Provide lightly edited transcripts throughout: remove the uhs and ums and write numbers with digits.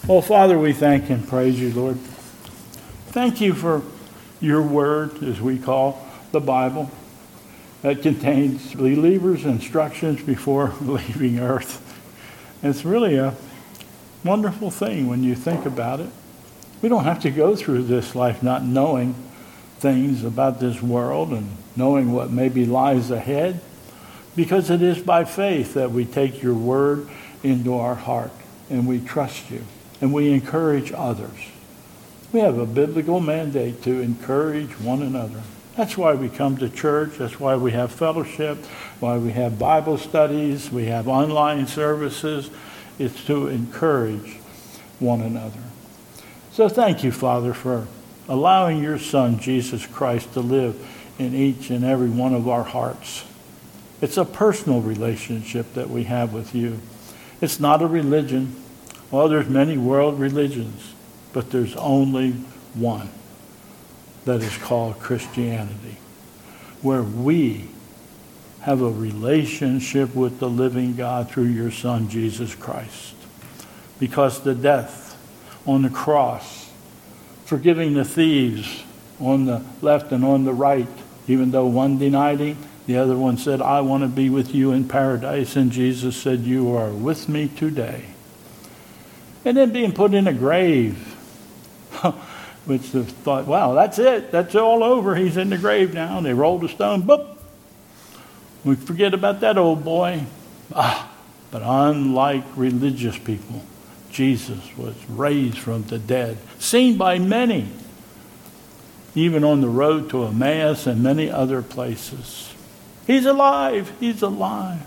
Oh, Father, we thank and praise you, Lord. Thank you for your word, as we call the Bible, that contains believers' instructions before leaving earth. It's really a wonderful thing when you think about it. We don't have to go through this life not knowing things about this world and knowing what maybe lies ahead, because it is by faith that we take your word into our heart and we trust you and we encourage others. We have a biblical mandate to encourage one another. That's why we come to church. That's why we have fellowship, why we have Bible studies, we have online services. It's to encourage one another. So thank you, Father, for allowing your Son, Jesus Christ, to live in each and every one of our hearts. It's a personal relationship that we have with you. It's not a religion. Well, there's many world religions, but there's only one that is called Christianity, where we have a relationship with the living God through your Son, Jesus Christ. Because the death on the cross, forgiving the thieves on the left and on the right, even though one denied him, the other one said, I want to be with you in paradise. And Jesus said, you are with me today. And then being put in a grave, which they thought, wow, that's it. That's all over. He's in the grave now. And they rolled a stone. Boop. We forget about that old boy. But unlike religious people, Jesus was raised from the dead, seen by many, even on the road to Emmaus and many other places. He's alive. He's alive.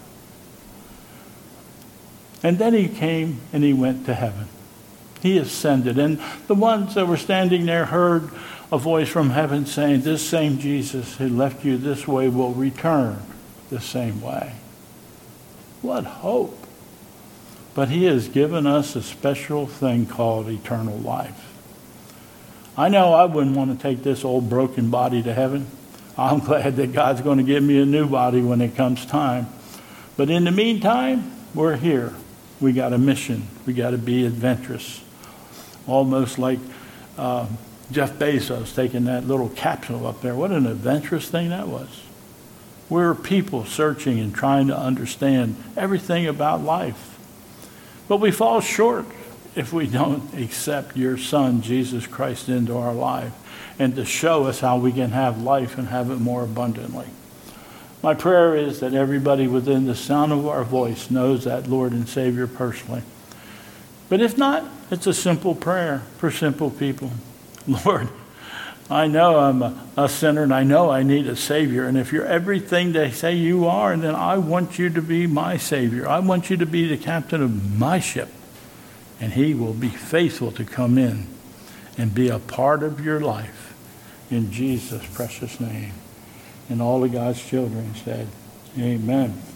And then he came and he went to heaven. He ascended. And the ones that were standing there heard a voice from heaven saying, this same Jesus who left you this way will return the same way. What hope. But he has given us a special thing called eternal life. I know I wouldn't want to take this old broken body to heaven. I'm glad that God's going to give me a new body when it comes time. But in the meantime, we're here. We got a mission. We got to be adventurous. Almost like Jeff Bezos taking that little capsule up there. What an adventurous thing that was. We're people searching and trying to understand everything about life. But we fall short if we don't accept your Son, Jesus Christ, into our life and to show us how we can have life and have it more abundantly. My prayer is that everybody within the sound of our voice knows that Lord and Savior personally. But if not, it's a simple prayer for simple people. Lord, I know I'm a sinner and I know I need a Savior. And if you're everything they say you are, then I want you to be my Savior. I want you to be the captain of my ship. And he will be faithful to come in and be a part of your life. In Jesus' precious name. And all of God's children said, amen.